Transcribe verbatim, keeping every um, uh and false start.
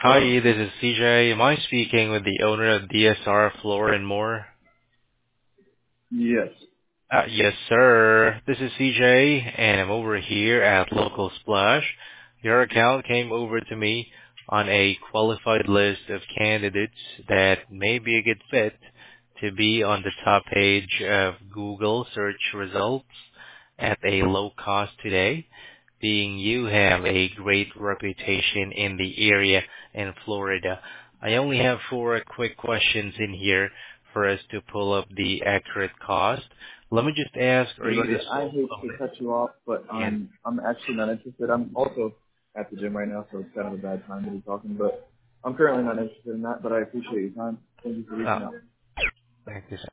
Hi, Hello. this is C J. Am I speaking with the owner of D S R Floor and More? Yes. Uh, yes, sir. This is C J, and I'm over here at Local Splash. Your account came over to me on a qualified list of candidates that may be a good fit to be on the top page of Google search results at a low cost today, being you have a great reputation in the area in Florida. I only have four quick questions in here for us to pull up the accurate cost. Let me just ask, are Hey, you buddy. the I sole hate to owner? cut you off, but Yeah. um, I'm actually not interested. I'm also at the gym right now, so it's kind of a bad time to be talking. But I'm currently not interested in that. But I appreciate your time. Thank you for Oh, reaching out. thank you, sir.